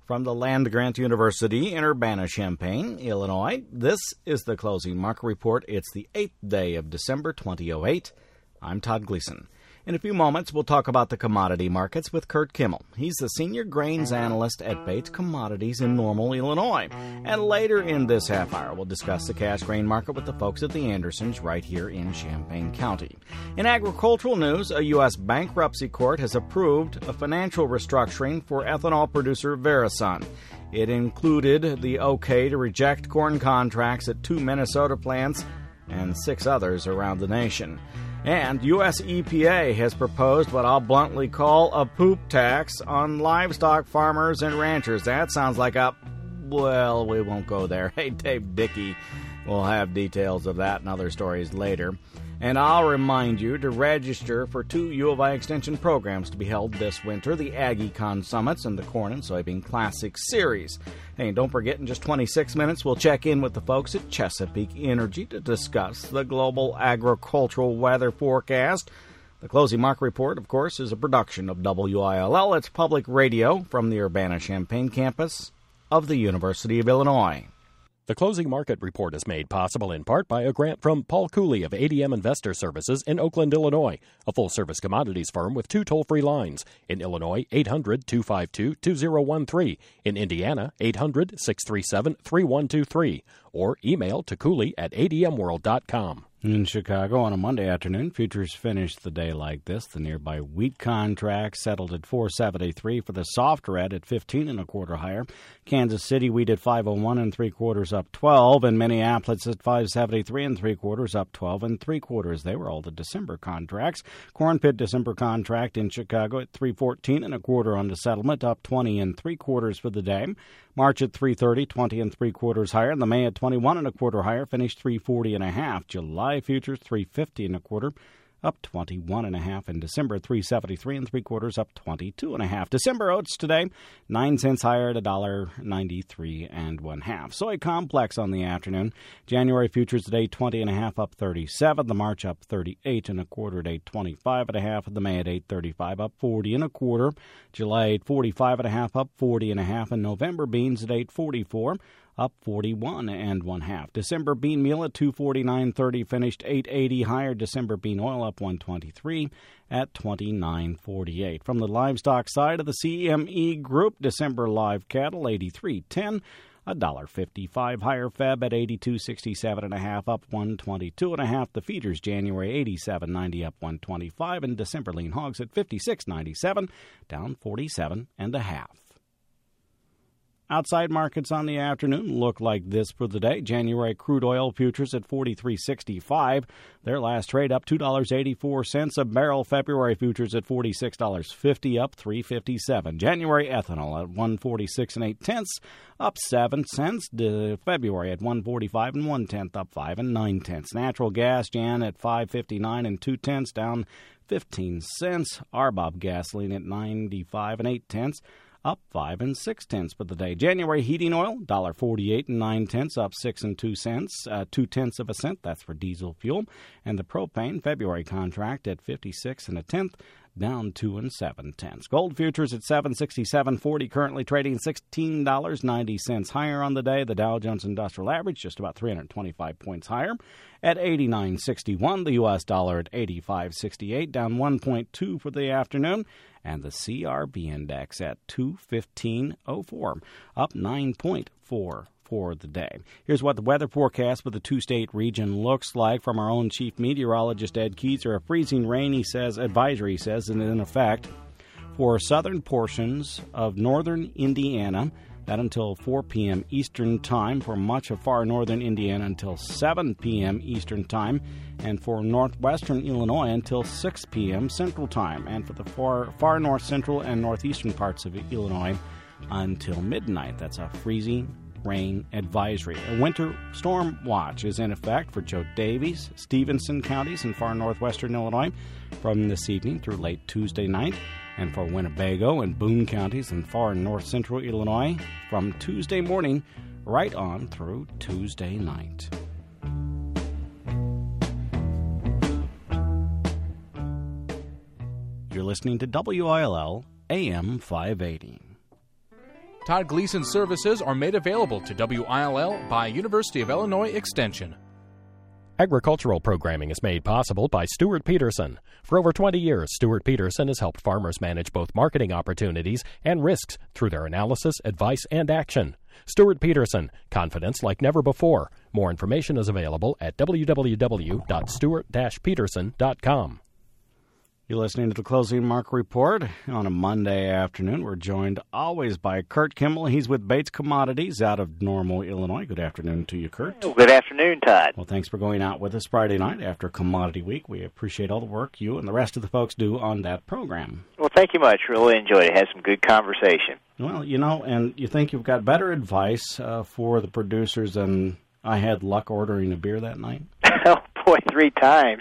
From the land-grant university in Urbana-Champaign, Illinois, this is the Closing Market Report. It's the 8th day of December 2008. I'm Todd Gleason. In a few moments, we'll talk about the commodity markets with Kurt Kimmel. He's the senior grains analyst at Bates Commodities in Normal, Illinois. And later in this half hour, we'll discuss the cash grain market with the folks at the Andersons right here in Champaign County. In agricultural news, a U.S. bankruptcy court has approved a financial restructuring for ethanol producer Verasun. It included the okay to reject corn contracts at 2 Minnesota plants and 6 others around the nation. And U.S. EPA has proposed what I'll bluntly call a poop tax on livestock farmers and ranchers. That sounds like well, we won't go there. Hey, Dave Dickey will have details of that and other stories later. And I'll remind you to register for 2 U of I Extension programs to be held this winter, the AggieCon Summits and the Corn and Soybean Classic Series. Hey, and don't forget, in just 26 minutes, we'll check in with the folks at Chesapeake Energy to discuss the global agricultural weather forecast. The Closing Market Report, of course, is a production of WILL. It's public radio from the Urbana-Champaign campus of the University of Illinois. The Closing Market Report is made possible in part by a grant from Paul Cooley of ADM Investor Services in Oakland, Illinois, a full-service commodities firm with 2 toll-free lines. In Illinois, 800-252-2013. In Indiana, 800-637-3123. Or email to Cooley@admworld.com. In Chicago on a Monday afternoon, futures finished the day like this. The nearby wheat contract settled at $4.73 for the soft red at 15 1/4 higher. Kansas City wheat at $5.01 3/4 up 12, and Minneapolis at $5.73 3/4 up 12 3/4. They were all the December contracts. Corn pit December contract in Chicago at $3.14 1/4 on the settlement, up 20 3/4 for the day. March at $3.30, 20 3/4 higher, and the May at 21 1/4 higher, finished $3.40 1/2. July futures $3.50 1/4, up 21 1/2, and December $3.73 3/4, up 22 1/2. December oats today 9 cents higher at $1.93 1/2. Soy complex on the afternoon. January futures today 20 1/2, up 37. The March up 38 1/4 at 8.25 1/2. The May at 8.35, up 40 1/4. July 8.45 1/2, up 40 1/2, and November beans at 8.44. up 41 1/2. December bean meal at $2.49.30, finished $8.80 higher. December bean oil up $1.23 at $29.48. From the livestock side of the CME Group, December live cattle $83.10. $1.55 higher. Feb at $82.67 1/2, up $1.22 1/2. The feeders January $87.90, up $1.25, and December lean hogs at $56.97, down 47 1/2. Outside markets on the afternoon look like this for the day. January crude oil futures at $43.65. Their last trade up $2.84 a barrel. February futures at $46.50, up $3.57. January ethanol at $1.46 8/10, up 7 cents. February at $1.45 1/10, up 5 9/10. Natural gas Jan at $5.59 2/10, down 15 cents. RBOB gasoline at $95 8/10. up 5 6/10 for the day. January heating oil, $1.48 9/10, up 6 2 cents, 2/10 of a cent. That's for diesel fuel. And the propane February contract at 56 1/10, down 2 7/10. Gold futures at $767.40, currently trading $16.90 higher on the day. The Dow Jones Industrial Average just about 325 points higher at 89.61. The U.S. dollar at 85.68, down 1.2 for the afternoon. And the CRB index at 215.04, up 9.4 for the day. Here's what the weather forecast for the 2-state region looks like from our own chief meteorologist, Ed Keyser. A freezing rain, advisory says, is in effect for southern portions of northern Indiana. That until 4 p.m. Eastern Time, for much of far northern Indiana until 7 p.m. Eastern Time, and for northwestern Illinois until 6 p.m. Central Time, and for the far north central and northeastern parts of Illinois until midnight. That's a freezing rain advisory. A winter storm watch is in effect for Joe Davies, Stevenson counties, and far northwestern Illinois from this evening through late Tuesday night, and for Winnebago and Boone counties and far north central Illinois from Tuesday morning right on through Tuesday night. You're listening to WILL AM 580. Todd Gleason services are made available to WILL by University of Illinois Extension. Agricultural programming is made possible by Stuart Peterson. For over 20 years, Stuart Peterson has helped farmers manage both marketing opportunities and risks through their analysis, advice, and action. Stuart Peterson, confidence like never before. More information is available at www.stuart-peterson.com. You're listening to the Closing Market Report on a Monday afternoon. We're joined always by Kurt Kimmel. He's with Bates Commodities out of Normal, Illinois. Good afternoon to you, Kurt. Good afternoon, Todd. Well, thanks for going out with us Friday night after Commodity Week. We appreciate all the work you and the rest of the folks do on that program. Well, thank you much. Really enjoyed it. Had some good conversation. Well, and you think you've got better advice for the producers than I had luck ordering a beer that night? Oh, boy, 3 times.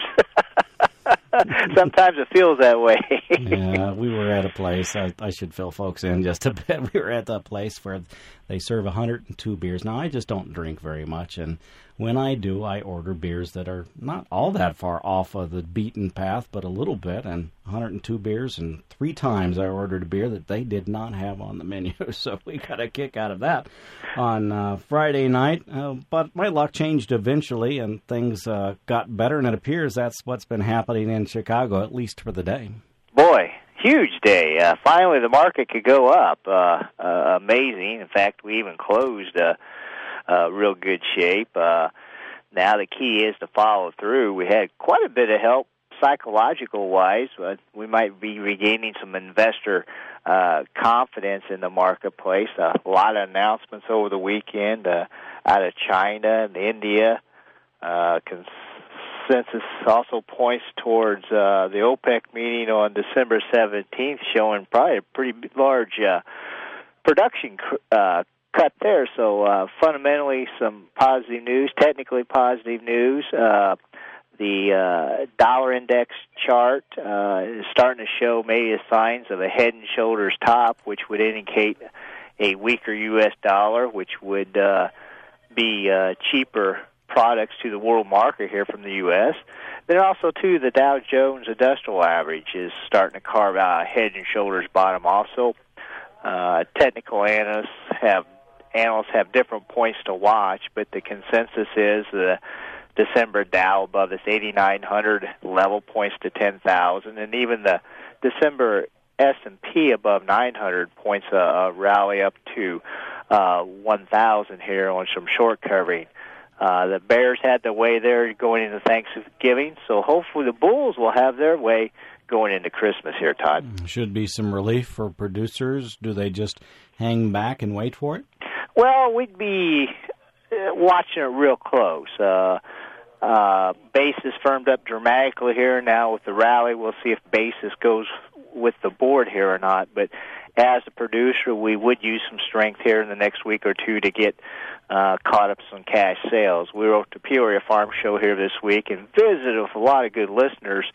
Sometimes it feels that way. Yeah, we were at a place, I should fill folks in just a bit. We were at that place where they serve 102 beers. Now, I just don't drink very much, and when I do, I order beers that are not all that far off of the beaten path, but a little bit, and 102 beers, and 3 times I ordered a beer that they did not have on the menu, so we got a kick out of that on Friday night. But my luck changed eventually, and things got better, and it appears that's what's been happening in Chicago, at least for the day. Boy, huge day. Finally, the market could go up. Amazing. In fact, we even closed real good shape. Now the key is to follow through. We had quite a bit of help psychological-wise. We might be regaining some investor confidence in the marketplace. A lot of announcements over the weekend out of China and India. Consensus also points towards the OPEC meeting on December 17th, showing probably a pretty large production cut there. So fundamentally some positive news, technically positive news. The dollar index chart is starting to show maybe signs of a head and shoulders top, which would indicate a weaker U.S. dollar, which would be cheaper products to the world market here from the U.S. Then also, too, the Dow Jones Industrial Average is starting to carve out a head and shoulders bottom also. Technical analysts have different points to watch, but the consensus is the December Dow above this 8,900 level points to 10,000, and even the December S&P above 900 points a rally up to 1,000 here on some short covering. The bears had their way there going into Thanksgiving, so hopefully the bulls will have their way going into Christmas here, Todd. Should be some relief for producers. Do they just hang back and wait for it? Well, we'd be watching it real close. Basis firmed up dramatically here now with the rally. We'll see if basis goes with the board here or not. But as a producer, we would use some strength here in the next week or two to get caught up some cash sales. We were at the Peoria Farm Show here this week and visited with a lot of good listeners,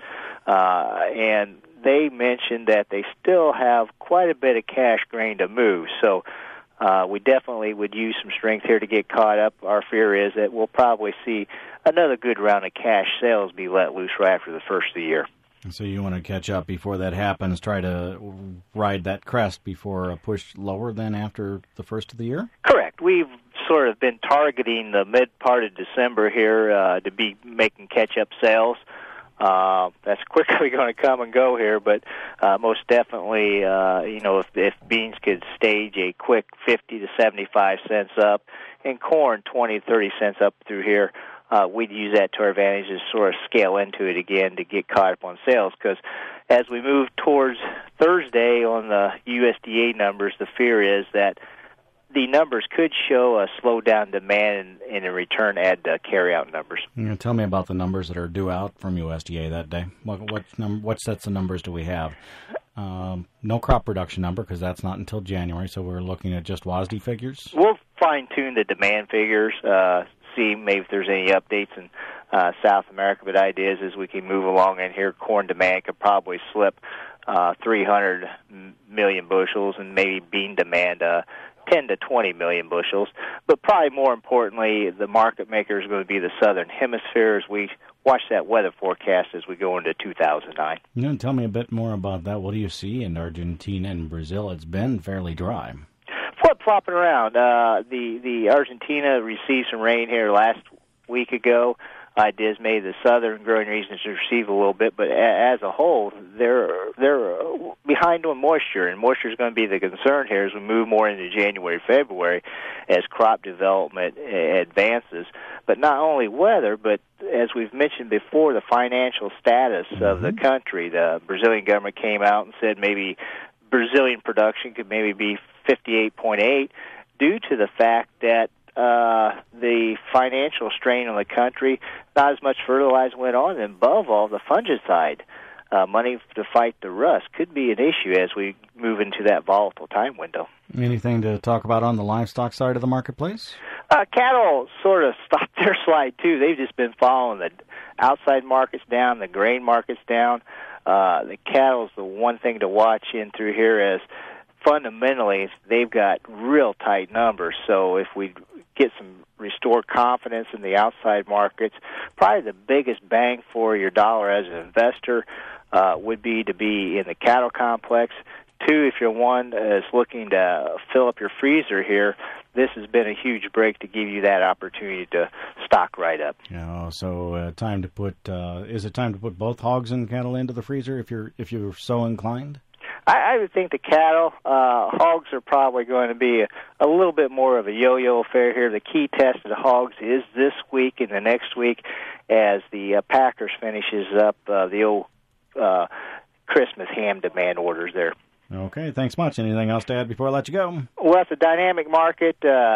and they mentioned that they still have quite a bit of cash grain to move. So we definitely would use some strength here to get caught up. Our fear is that we'll probably see another good round of cash sales be let loose right after the first of the year. So you want to catch up before that happens, try to ride that crest before a push lower than after the first of the year? Correct. We've sort of been targeting the mid part of December here to be making catch-up sales. That's quickly going to come and go here, but most definitely, if beans could stage a quick 50 to 75 cents up, and corn 20 to 30 cents up through here, we'd use that to our advantage to sort of scale into it again to get caught up on sales. Because as we move towards Thursday on the USDA numbers, the fear is that the numbers could show a slowdown demand and in return add carry-out numbers. Tell me about the numbers that are due out from USDA that day. What sets of numbers do we have? No crop production number because that's not until January, so we're looking at just WASDE figures? We'll fine-tune the demand figures, see maybe if there's any updates in South America, but idea is as we can move along in here, corn demand could probably slip 300 million bushels and maybe bean demand 10 to 20 million bushels. But probably more importantly, the market maker is going to be the southern hemisphere as we watch that weather forecast as we go into 2009. Tell me a bit more about that. What do you see in Argentina and Brazil? It's been fairly dry. flopping around. The Argentina received some rain here last week ago. Dismayed the southern growing regions to receive a little bit, but as a whole, they're behind on moisture, and moisture is going to be the concern here as we move more into January, February, as crop development advances. But not only weather, but as we've mentioned before, the financial status of the country. The Brazilian government came out and said maybe Brazilian production could maybe be 58.8 due to the fact that the financial strain on the country, not as much fertilizer went on, and above all, the fungicide money to fight the rust could be an issue as we move into that volatile time window. Anything to talk about on the livestock side of the marketplace? Cattle sort of stopped their slide, too. They've just been following the outside markets down, the grain markets down. The cattle's the one thing to watch in through here as fundamentally they've got real tight numbers. So if we get some restored confidence in the outside markets, probably the biggest bang for your dollar as an investor would be to be in the cattle complex. Two, if you're one is looking to fill up your freezer here, this has been a huge break to give you that opportunity to stock right up. So time to put is it time to put both hogs and cattle into the freezer if you're so inclined? I would think the cattle, hogs are probably going to be a little bit more of a yo-yo affair here. The key test of the hogs is this week and the next week as the Packers finishes up the old Christmas ham demand orders there. Okay, thanks much. Anything else to add before I let you go? Well, it's a dynamic market.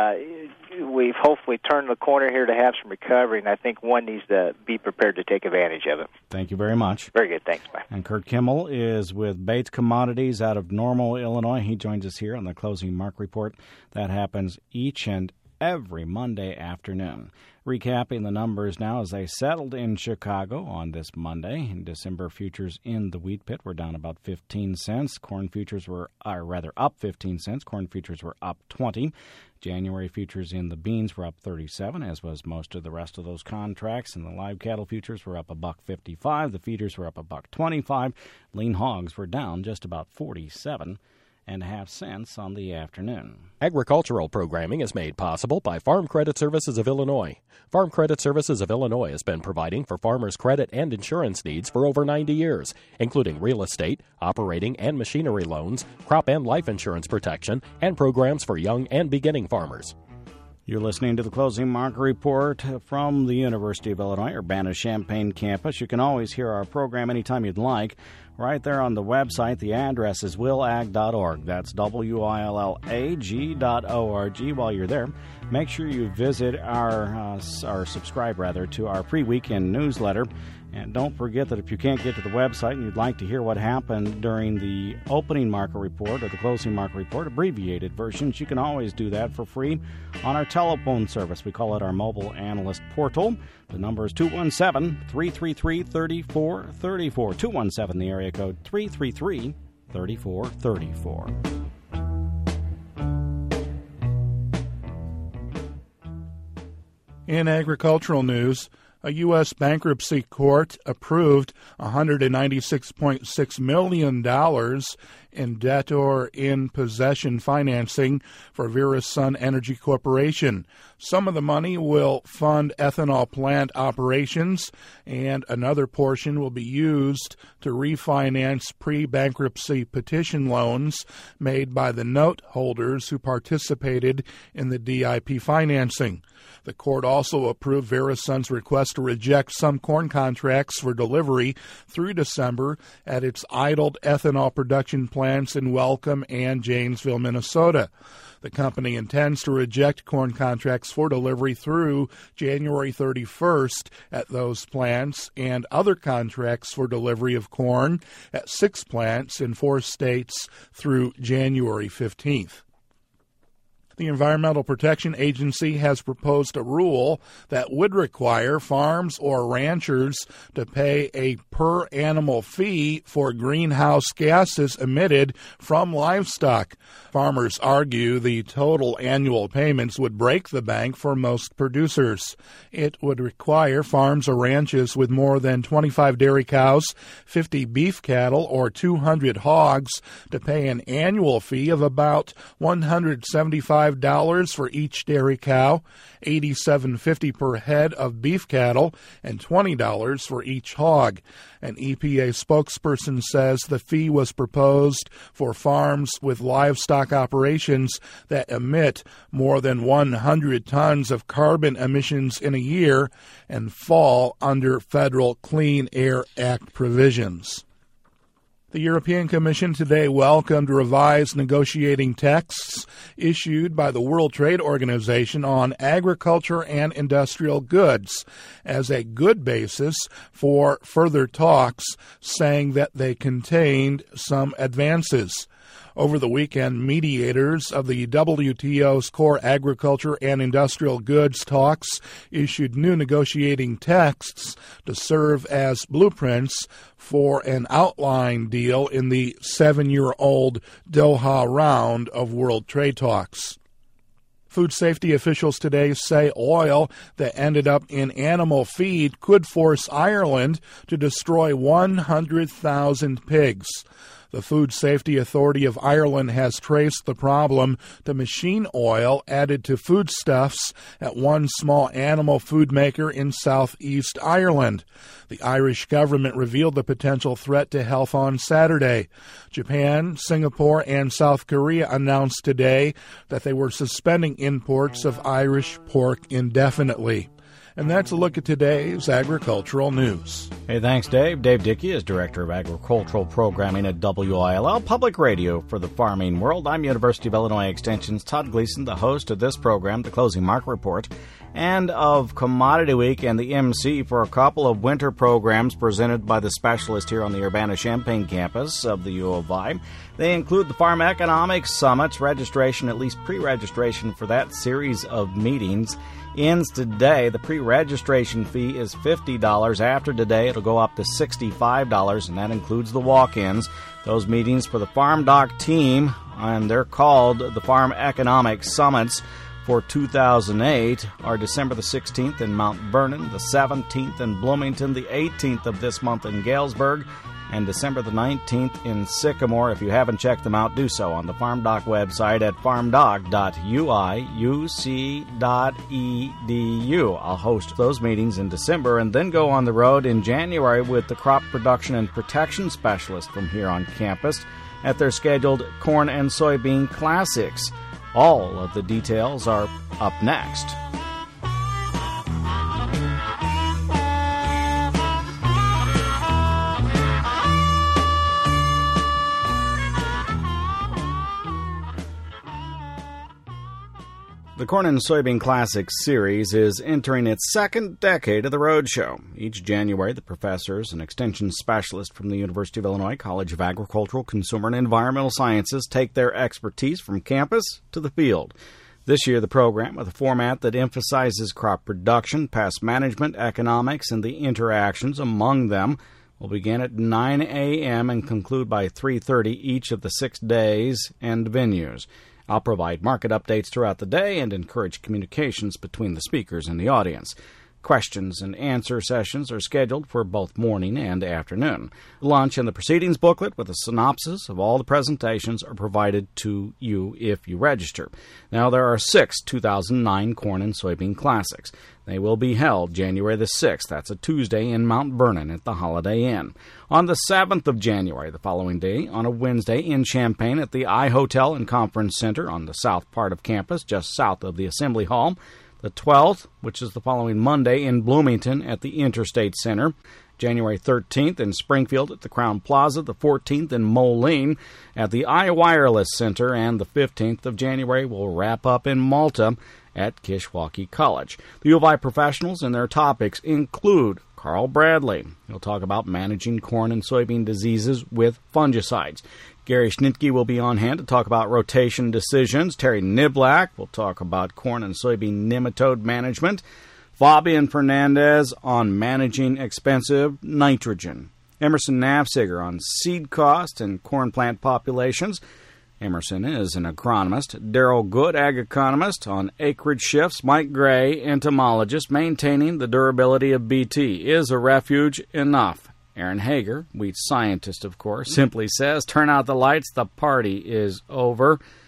We've hopefully turned the corner here to have some recovery, and I think one needs to be prepared to take advantage of it. Thank you very much. Very good. Thanks. Bye. And Kurt Kimmel is with Bates Commodities out of Normal, Illinois. He joins us here on the Closing Market Report. That happens each and every Monday afternoon. Recapping the numbers now as they settled in Chicago on this Monday. December futures in the wheat pit were down about 15 cents. Corn futures were, up 15 cents. Corn futures were up 20. January futures in the beans were up 37, as was most of the rest of those contracts. And the live cattle futures were up $1.55. The feeders were up $1.25. Lean hogs were down just about 47.5 cents on the afternoon. Agricultural programming is made possible by Farm Credit Services of Illinois. Farm Credit Services of Illinois has been providing for farmers' credit and insurance needs for over 90 years, including real estate, operating and machinery loans, crop and life insurance protection, and programs for young and beginning farmers. You're listening to the Closing Market Report from the University of Illinois, Urbana-Champaign campus. You can always hear our program anytime you'd like. Right there on the website, the address is willag.org. That's WILLAG.org. While you're there, make sure you visit or subscribe to our pre-weekend newsletter. And don't forget that if you can't get to the website and you'd like to hear what happened during the opening market report or the closing market report, abbreviated versions, you can always do that for free on our telephone service. We call it our mobile analyst portal. The number is 217-333-3434. 217, the area code 333-3434. In agricultural news, a U.S. bankruptcy court approved $196.6 million in debtor-in-possession financing for VeraSun Energy Corporation. Some of the money will fund ethanol plant operations, and another portion will be used to refinance pre-bankruptcy petition loans made by the note holders who participated in the DIP financing. The court also approved VeraSun's request to reject some corn contracts for delivery through December at its idled ethanol production plants in Welcome and Janesville, Minnesota. The company intends to reject corn contracts for delivery through January 31st at those plants and other contracts for delivery of corn at 6 plants in 4 states through January 15th. The Environmental Protection Agency has proposed a rule that would require farms or ranchers to pay a per-animal fee for greenhouse gases emitted from livestock. Farmers argue the total annual payments would break the bank for most producers. It would require farms or ranches with more than 25 dairy cows, 50 beef cattle, or 200 hogs to pay an annual fee of about $175 $85 for each dairy cow, $87.50 per head of beef cattle, and $20 for each hog. An EPA spokesperson says the fee was proposed for farms with livestock operations that emit more than 100 tons of carbon emissions in a year and fall under federal Clean Air Act provisions. The European Commission today welcomed revised negotiating texts issued by the World Trade Organization on agriculture and industrial goods as a good basis for further talks, saying that they contained some advances. Over the weekend, mediators of the WTO's core agriculture and industrial goods talks issued new negotiating texts to serve as blueprints for an outline deal in the 7-year-old Doha round of world trade talks. Food safety officials today say oil that ended up in animal feed could force Ireland to destroy 100,000 pigs. The Food Safety Authority of Ireland has traced the problem to machine oil added to foodstuffs at one small animal food maker in southeast Ireland. The Irish government revealed the potential threat to health on Saturday. Japan, Singapore, and South Korea announced today that they were suspending imports of Irish pork indefinitely. And that's a look at today's agricultural news. Hey, thanks, Dave. Dave Dickey is Director of Agricultural Programming at WILL Public Radio for the farming world. I'm University of Illinois Extension's Todd Gleason, the host of this program, the Closing Market Report, and of Commodity Week and the MC for a couple of winter programs presented by the specialist here on the Urbana-Champaign campus of the U of I. They include the Farm Economics Summits. Registration, at least pre-registration for that series of meetings, ends today. The pre-registration fee is $50. After today, it'll go up to $65, and that includes the walk-ins. Those meetings for the Farm Doc team, and they're called the Farm Economics Summits for 2008, are December the 16th in Mount Vernon, the 17th in Bloomington, the 18th of this month in Galesburg, and December the 19th in Sycamore. If you haven't checked them out, do so on the Farm Doc website at farmdoc.uiuc.edu. I'll host those meetings in December and then go on the road in January with the crop production and protection specialist from here on campus at their scheduled Corn and Soybean Classics. All of the details are up next. The Corn and Soybean Classics series is entering its second decade of the Roadshow. Each January, the professors and extension specialists from the University of Illinois College of Agricultural, Consumer, and Environmental Sciences take their expertise from campus to the field. This year, the program, with a format that emphasizes crop production, pest management, economics, and the interactions among them, will begin at 9 a.m. and conclude by 3:30 each of the 6 days and venues. I'll provide market updates throughout the day and encourage communications between the speakers and the audience. Questions and answer sessions are scheduled for both morning and afternoon. Lunch and the proceedings booklet with a synopsis of all the presentations are provided to you if you register. Now, there are 6 2009 Corn and Soybean Classics. They will be held January the 6th. That's a Tuesday in Mount Vernon at the Holiday Inn. On the 7th of January, the following day, on a Wednesday in Champaign at the I Hotel and Conference Center on the south part of campus, just south of the Assembly Hall. The 12th, which is the following Monday, in Bloomington at the Interstate Center. January 13th in Springfield at the Crown Plaza. The 14th in Moline at the iWireless Center. And the 15th of January will wrap up in Malta at Kishwaukee College. The U of I professionals and their topics include Carl Bradley. He'll talk about managing corn and soybean diseases with fungicides. Gary Schnitke will be on hand to talk about rotation decisions. Terry Niblack will talk about corn and soybean nematode management. Fabian Fernandez on managing expensive nitrogen. Emerson Nafziger on seed cost and corn plant populations. Emerson is an agronomist. Darrell Good, ag economist, on acreage shifts. Mike Gray, entomologist, maintaining the durability of BT. Is a refuge enough? Aaron Hager, wheat scientist, of course, simply says, turn out the lights, the party is over.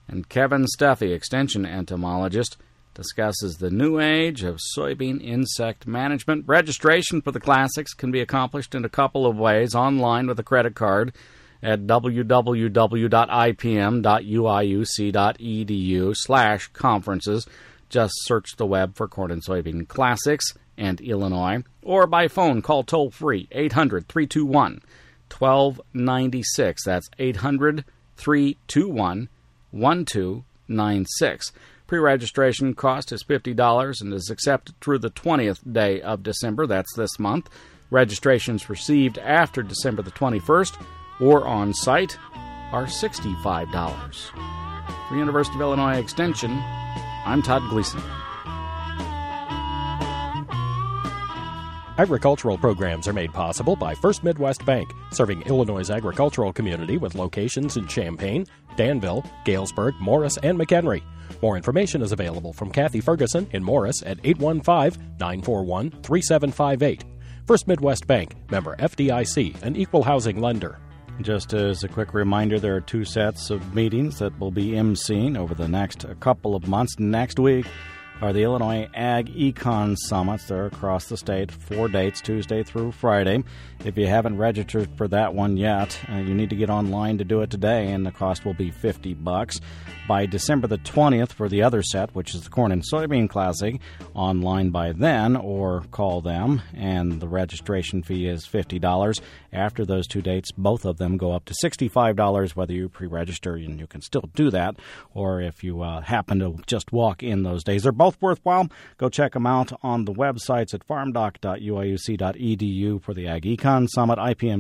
And Kevin Steffi, extension entomologist, discusses the new age of soybean insect management. Registration for the classics can be accomplished in a couple of ways: online with a credit card at www.ipm.uiuc.edu/conferences. Just search the web for Corn and Soybean Classics and Illinois, or by phone, call toll-free 800-321-1296. That's 800-321-1296. Pre-registration cost is $50 and is accepted through the 20th day of December. That's this month. Registrations received after December the 21st or on site are $65. For University of Illinois Extension, I'm Todd Gleason. Agricultural programs are made possible by First Midwest Bank, serving Illinois' agricultural community with locations in Champaign, Danville, Galesburg, Morris, and McHenry. More information is available from Kathy Ferguson in Morris at 815-941-3758. First Midwest Bank, member FDIC, an equal housing lender. Just as a quick reminder, there are two sets of meetings that will be emceeing over the next couple of months. Next week are the Illinois Ag Econ Summits. They're across the state, 4 dates, Tuesday through Friday. If you haven't registered for that one yet, you need to get online to do it today, and the cost will be $50. By December the 20th for the other set, which is the Corn and Soybean Classic, online by then or call them, and the registration fee is $50. After those 2 dates, both of them go up to $65, whether you pre-register, and you can still do that, or if you happen to just walk in those days. They're both worthwhile. Go check them out on the websites at farmdoc.uiuc.edu for the Ag Econ Summit,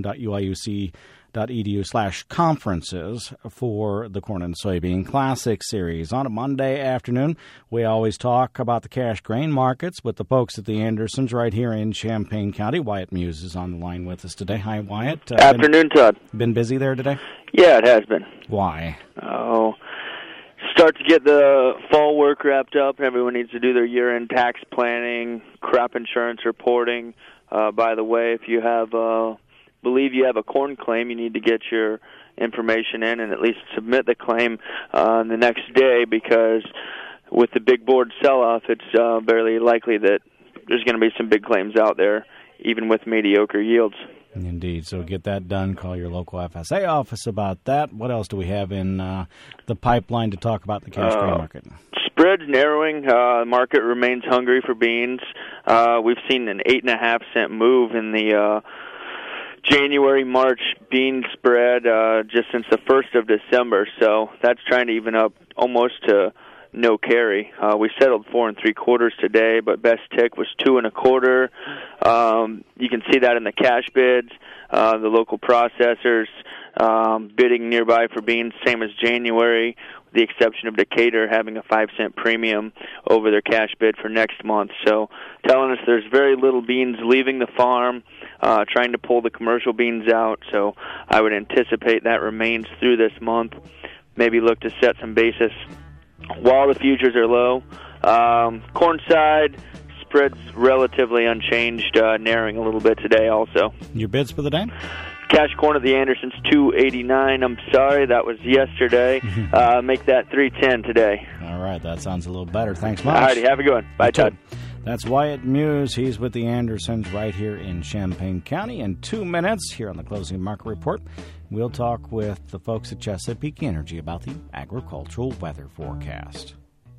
ipm.uiuc.edu/conferences for the Corn and Soybean Classic Series. On a Monday afternoon, we always talk about the cash grain markets with the folks at the Andersons right here in Champaign County. Wyatt Muse is on the line with us today. Hi, Wyatt. Afternoon, Todd. Been busy there today? Yeah, it has been. Why? Start to get the fall work wrapped up. Everyone needs to do their year-end tax planning, crop insurance reporting. By the way, if you believe you have a corn claim, you need to get your information in and at least submit the claim the next day, because with the big board sell-off, it's barely likely that there's going to be some big claims out there, even with mediocre yields. Indeed. So get that done. Call your local FSA office about that. What else do we have in the pipeline to talk about the cash grain market? Spreads narrowing. The market remains hungry for beans. We've seen an 8.5-cent move in the January-March bean spread just since the 1st of December. So that's trying to even up almost to no carry. We settled 4 3/4 today, but best tick was 2 1/4. You can see that in the cash bids. The local processors bidding nearby for beans, same as January, with the exception of Decatur having a 5-cent premium over their cash bid for next month. So telling us there's very little beans leaving the farm, trying to pull the commercial beans out. So I would anticipate that remains through this month. Maybe look to set some basis while the futures are low. Corn side, spreads relatively unchanged, narrowing a little bit today also. Your bids for the day? Cash corn at the Andersons, $2.89. I'm sorry, that was yesterday. Make that $3.10 today. All right, that sounds a little better. Thanks much. All righty, have a good one. Bye, Todd. That's Wyatt Muse. He's with the Andersons right here in Champaign County. In 2 minutes, here on the Closing Market Report, we'll talk with the folks at Chesapeake Energy about the agricultural weather forecast.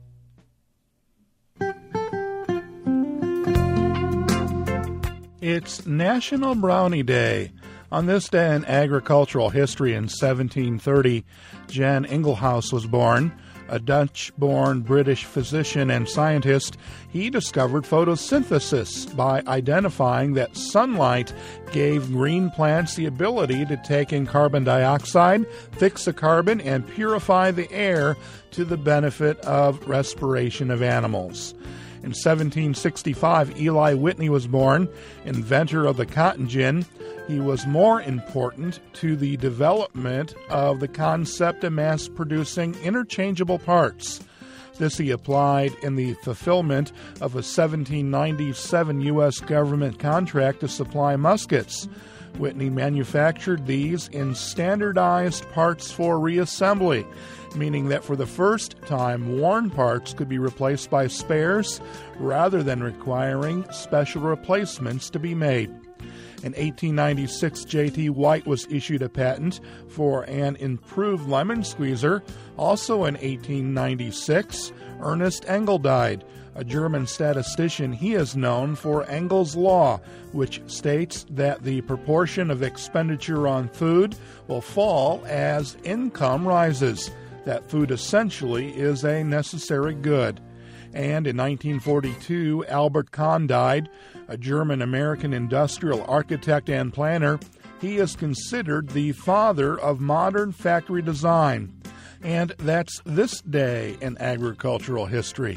It's National Brownie Day. On this day in agricultural history in 1730, Jan Ingelhaus was born. A Dutch-born British physician and scientist, he discovered photosynthesis by identifying that sunlight gave green plants the ability to take in carbon dioxide, fix the carbon, and purify the air to the benefit of respiration of animals. In 1765, Eli Whitney was born, inventor of the cotton gin. He was more important to the development of the concept of mass-producing interchangeable parts. This he applied in the fulfillment of a 1797 U.S. government contract to supply muskets. Whitney manufactured these in standardized parts for reassembly, meaning that for the first time, worn parts could be replaced by spares rather than requiring special replacements to be made. In 1896, J.T. White was issued a patent for an improved lemon squeezer. Also in 1896, Ernest Engel died. A German statistician, he is known for Engel's Law, which states that the proportion of expenditure on food will fall as income rises. That food essentially is a necessary good. And in 1942, Albert Kahn died, a German-American industrial architect and planner. He is considered the father of modern factory design. And that's this day in agricultural history.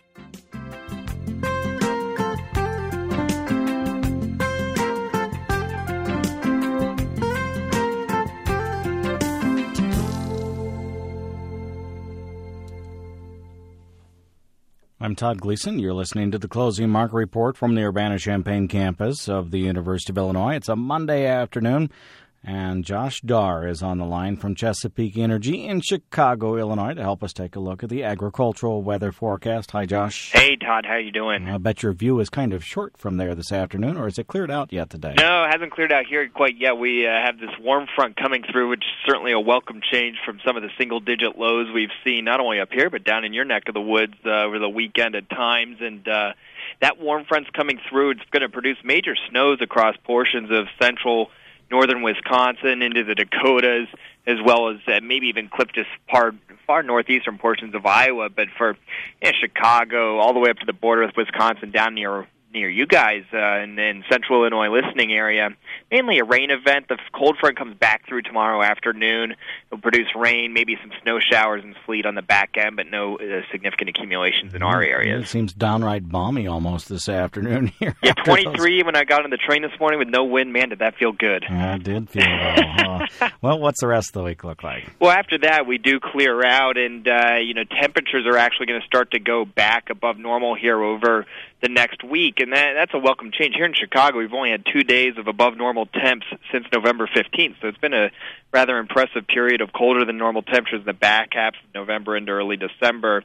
I'm Todd Gleason. You're listening to the Closing Market Report from the Urbana-Champaign campus of the University of Illinois. It's a Monday afternoon, and Josh Darr is on the line from Chesapeake Energy in Chicago, Illinois, to help us take a look at the agricultural weather forecast. Hi, Josh. Hey, Todd. How you doing? I bet your view is kind of short from there this afternoon, or is it cleared out yet today? No, it hasn't cleared out here quite yet. We have this warm front coming through, which is certainly a welcome change from some of the single-digit lows we've seen, not only up here, but down in your neck of the woods over the weekend at times. And that warm front's coming through. It's going to produce major snows across portions of central northern Wisconsin into the Dakotas, as well as maybe even clip just far northeastern portions of Iowa. But for Chicago, all the way up to the border with Wisconsin, down near you guys in central Illinois listening area, mainly a rain event. The cold front comes back through tomorrow afternoon. It'll produce rain, maybe some snow showers and sleet on the back end, but no significant accumulations in our areas. It seems downright balmy almost this afternoon here. Yeah, 23 when I got on the train this morning with no wind. Man, did that feel good. I did feel well. Well, what's the rest of the week look like? Well, after that, we do clear out, and temperatures are actually going to start to go back above normal here over the next week, and that's a welcome change. Here in Chicago, we've only had 2 days of above normal temps since November 15th, so it's been a rather impressive period of colder than normal temperatures in the back half of November into early December.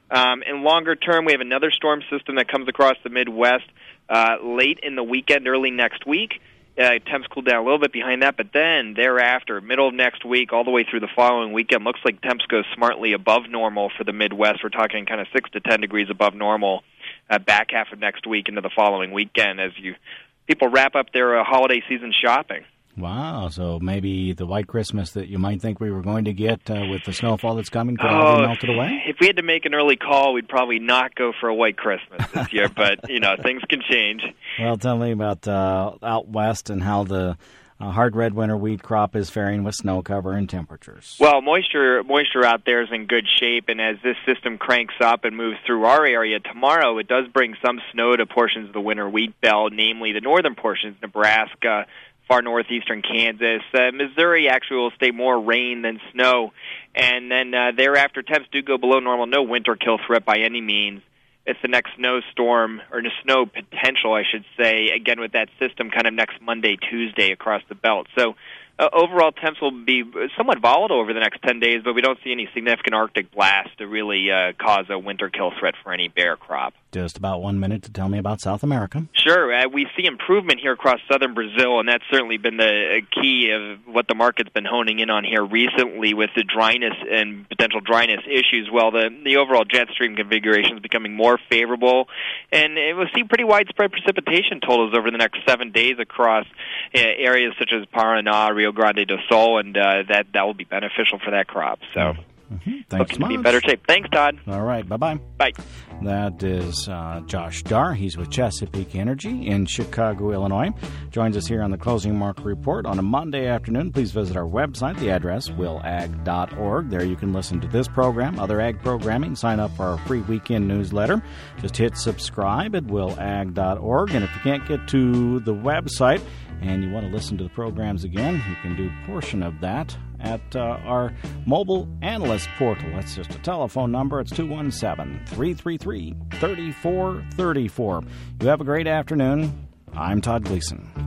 In longer term, we have another storm system that comes across the Midwest late in the weekend, early next week. Temps cool down a little bit behind that, but then thereafter, middle of next week, all the way through the following weekend, looks like temps go smartly above normal for the Midwest. We're talking kind of 6 to 10 degrees above normal back half of next week into the following weekend as people wrap up their holiday season shopping. Wow, so maybe the white Christmas that you might think we were going to get with the snowfall that's coming could all be melted away? If we had to make an early call, we'd probably not go for a white Christmas this year, but, things can change. Well, tell me about out west and how the hard red winter wheat crop is faring with snow cover and temperatures. Well, moisture out there is in good shape, and as this system cranks up and moves through our area tomorrow, it does bring some snow to portions of the winter wheat belt, namely the northern portions, Nebraska, far northeastern Kansas. Missouri actually will stay more rain than snow, and then thereafter temps do go below normal. No winter kill threat by any means. It's the next snowstorm, or the snow potential, I should say, again with that system kind of next Monday, Tuesday across the belt. So overall temps will be somewhat volatile over the next 10 days, but we don't see any significant Arctic blast to really cause a winter kill threat for any bear crop. Just about 1 minute to tell me about South America. Sure. We see improvement here across southern Brazil, and that's certainly been the key of what the market's been honing in on here recently with the dryness and potential dryness issues. Well, the overall jet stream configuration is becoming more favorable, and we'll see pretty widespread precipitation totals over the next 7 days across areas such as Paraná, Rio Grande do Sul, and that will be beneficial for that crop. So. Thanks much. Be better shape. Thanks, Todd. All right. Bye-bye. Bye. That is Josh Darr. He's with Chesapeake Energy in Chicago, Illinois. Joins us here on the Closing Market Report on a Monday afternoon. Please visit our website. The address, willag.org. There you can listen to this program, other ag programming, sign up for our free weekend newsletter. Just hit subscribe at willag.org. And if you can't get to the website and you want to listen to the programs again, you can do a portion of that at our mobile analyst portal. That's just a telephone number. It's 217-333-3434. You have a great afternoon. I'm Todd Gleason.